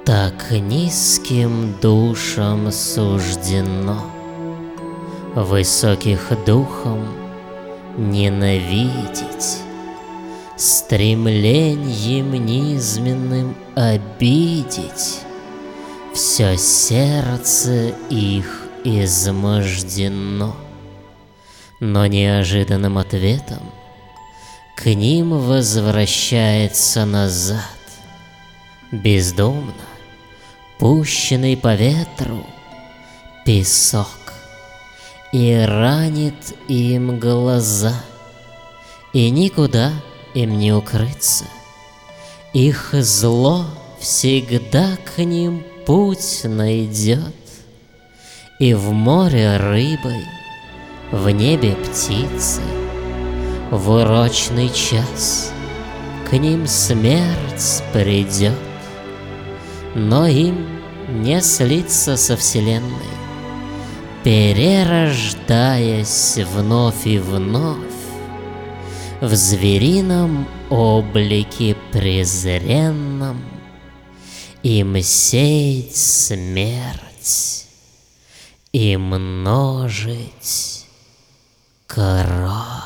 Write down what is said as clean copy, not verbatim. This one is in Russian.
Так низким душам суждено высоких духом ненавидеть, стремленьем низменным обидеть. Все сердце их измождено, но неожиданным ответом к ним возвращается назад, бездумно пущенный по ветру песок, и ранит им глаза, и никуда им не укрыться. Их зло всегда к ним путь найдет, и в море рыбой, в небе птицей, в урочный час к ним смерть придет. Но им не слиться со вселенной, перерождаясь вновь и вновь в зверином облике презренном, им сеять смерть и множить кровь.